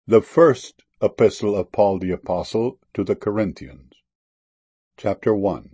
The first epistle of Paul the Apostle to the Corinthians. Chapter 1.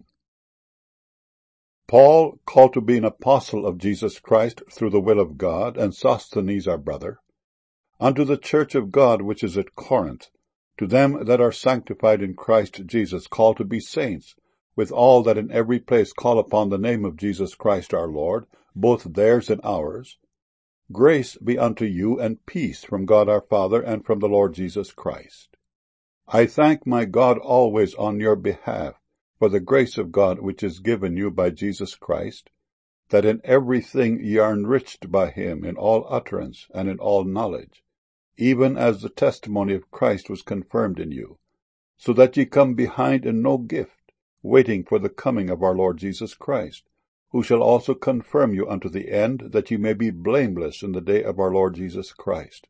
Paul, called to be an apostle of Jesus Christ through the will of God, and Sosthenes our brother, unto the church of God which is at Corinth, to them that are sanctified in Christ Jesus, called to be saints, with all that in every place call upon the name of Jesus Christ our Lord, both theirs and ours, grace be unto you, and peace from God our Father, and from the Lord Jesus Christ. I thank my God always on your behalf for the grace of God which is given you by Jesus Christ, that in everything ye are enriched by him in all utterance and in all knowledge, even as the testimony of Christ was confirmed in you, so that ye come behind in no gift, waiting for the coming of our Lord Jesus Christ, who shall also confirm you unto the end, that ye may be blameless in the day of our Lord Jesus Christ.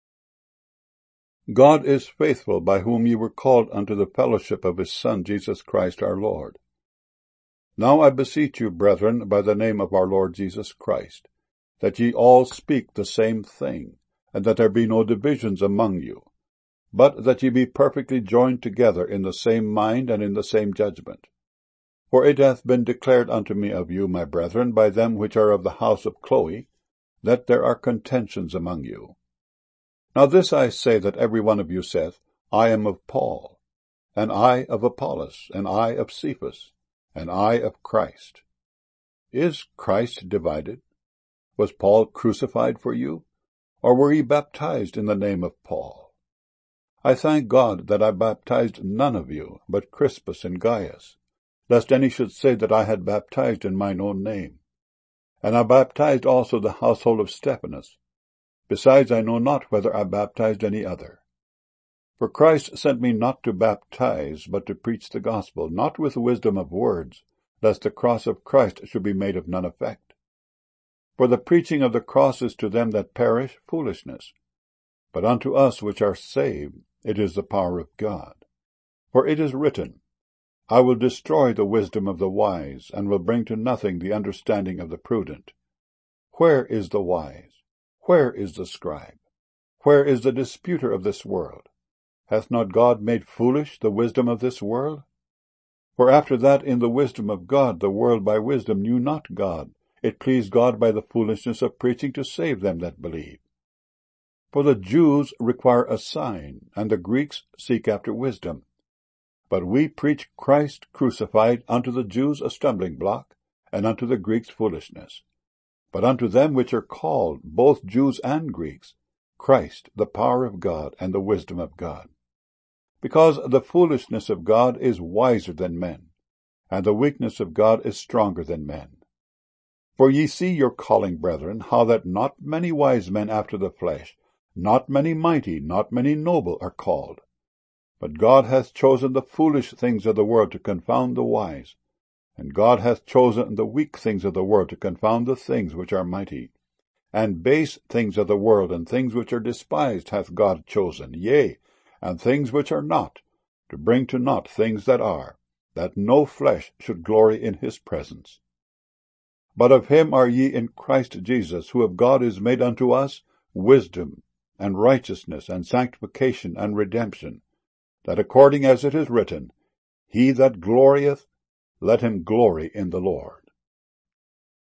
God is faithful, by whom ye were called unto the fellowship of his Son, Jesus Christ our Lord. Now I beseech you, brethren, by the name of our Lord Jesus Christ, that ye all speak the same thing, and that there be no divisions among you, but that ye be perfectly joined together in the same mind and in the same judgment. For it hath been declared unto me of you, my brethren, by them which are of the house of Chloe, that there are contentions among you. Now this I say, that every one of you saith, I am of Paul, and I of Apollos, and I of Cephas, and I of Christ. Is Christ divided? Was Paul crucified for you? Or were ye baptized in the name of Paul? I thank God that I baptized none of you, but Crispus and Gaius, lest any should say that I had baptized in mine own name. And I baptized also the household of Stephanas. Besides, I know not whether I baptized any other. For Christ sent me not to baptize, but to preach the gospel, not with wisdom of words, lest the cross of Christ should be made of none effect. For the preaching of the cross is to them that perish foolishness, but unto us which are saved it is the power of God. For it is written, I will destroy the wisdom of the wise, and will bring to nothing the understanding of the prudent. Where is the wise? Where is the scribe? Where is the disputer of this world? Hath not God made foolish the wisdom of this world? For after that in the wisdom of God the world by wisdom knew not God, it pleased God by the foolishness of preaching to save them that believe. For the Jews require a sign, and the Greeks seek after wisdom. But we preach Christ crucified, unto the Jews a stumbling block, and unto the Greeks foolishness. But unto them which are called, both Jews and Greeks, Christ the power of God and the wisdom of God. Because the foolishness of God is wiser than men, and the weakness of God is stronger than men. For ye see your calling, brethren, how that not many wise men after the flesh, not many mighty, not many noble are called. But God hath chosen the foolish things of the world to confound the wise, and God hath chosen the weak things of the world to confound the things which are mighty. And base things of the world and things which are despised hath God chosen, yea, and things which are not, to bring to naught things that are, that no flesh should glory in his presence. But of him are ye in Christ Jesus, who of God is made unto us wisdom, and righteousness, and sanctification, and redemption, that according as it is written, He that glorieth, let him glory in the Lord.